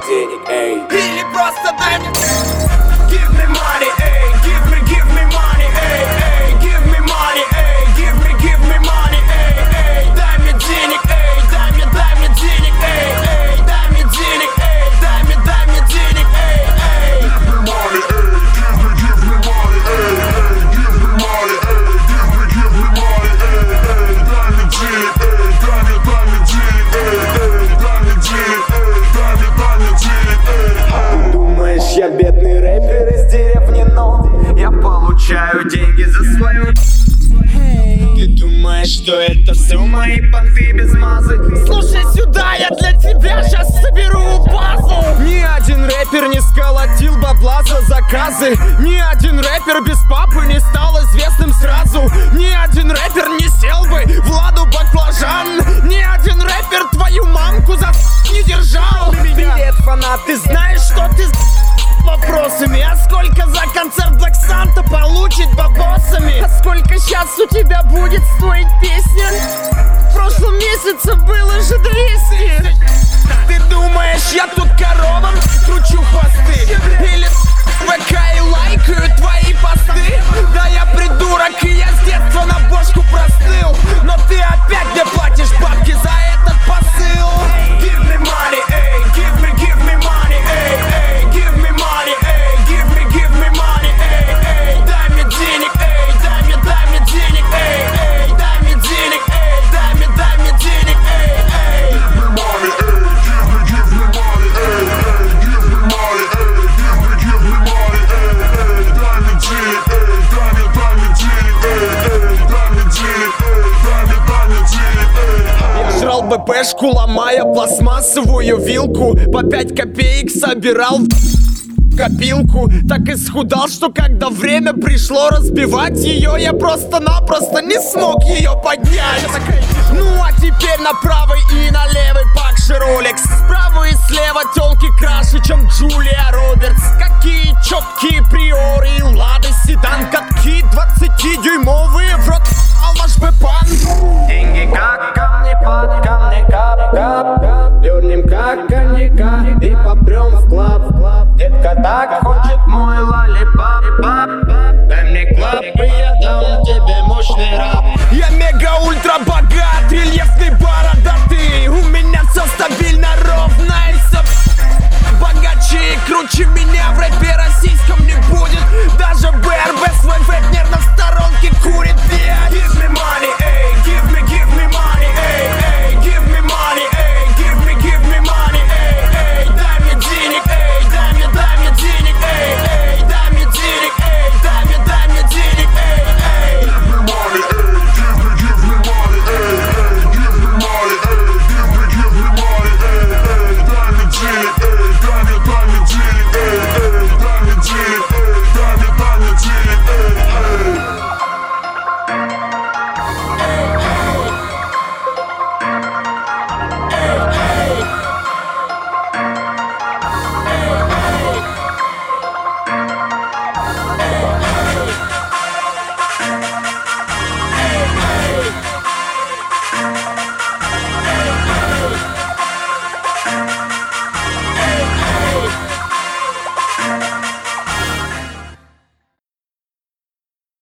денег, эй. Или просто дай мне. Give me money, эй, give me money, эй, эй, give me money, эй, give me money, эй, эй, дай мне денег, эй, дай мне денег, эй, эй, дай мне денег, эй, дай мне денег, эй, эй. Give me money, эй, give me money, эй, give me money, эй, эй, дай мне денег, эй, дай мне денег, эй, эй, дай мне денег, эй, дай мне денег, эй. Думаешь, я бедный рэпер из деревни, но я получаю деньги за свою. Ты думаешь, что это все мои понты без мазы? Слушай сюда, я для тебя сейчас соберу базу. Ни один рэпер не сколотил бабла за заказы. Ни один рэпер без папы не стал известным сразу. Ни один рэпер не сел бы в ладу баклажан. Ни один рэпер твою мамку за не держал. Привет, фанат, ты знаешь, что ты вопросами? А сколько за концерт Black Santa получит бабосами? А сколько сейчас у тебя будет стоить песня? В прошлом месяце было же 200. Ты думаешь, я тут коровам кручу хвосты? Или ВК и лайкаю твои посты? Да я придурок, и я с детства на бошку простыл. Но ты опять мне платишь бабки за этот посыл. Give me money, эй, give me money, эй, эй, give me money, эй, give me money, эй, эй, дай мне денег, эй, дай мне денег, эй, эй, дай мне денег, эй, дай мне денег, эй, эй. Give me money, эй, give me money, эй, give me money, эй, эй, дай мне денег, эй, дай мне денег, эй, эй, дай мне денег, эй, дай мне денег, эй. Я жрал БПшку, ломая пластмассовую вилку. По 5 копеек собирал копилку. Так исхудал, что когда время пришло разбивать ее, я просто-напросто не смог ее поднять. Ну а теперь на правый и на левый Пакши Ролекс. Справа и слева тёлки краше, чем Джулия Робертс. Какие чёткие приоры и лады седан. Катки 20-дюймовые в рот ваш бэпан. Деньги как камни под камни, кап-кап. Дёрнем как коньяка и попрём в клаб. Детка так хочет мой лолипап. Дай мне клап, и я дам тебе мощный рап. Я мега-ультра богат, рельефный бородатый. У меня все стабильно, ровно и все богаче и круче меня в рэпе российском не будет. Даже БРБ свой вэп нервно в сторонке курит. Give me money, эй, give me money, эй, эй, give me money, эй, give me money, эй, эй, дай мне денег, эй, дай мне денег, эй, эй, дай мне денег, эй, дай мне денег, эй, эй. Give me money, эй, give me money, эй, эй, give me money, эй, give me money, эй, эй, дай мне денег, эй, дай мне денег, эй, эй, дай мне денег, эй, дай мне денег, эй, эй.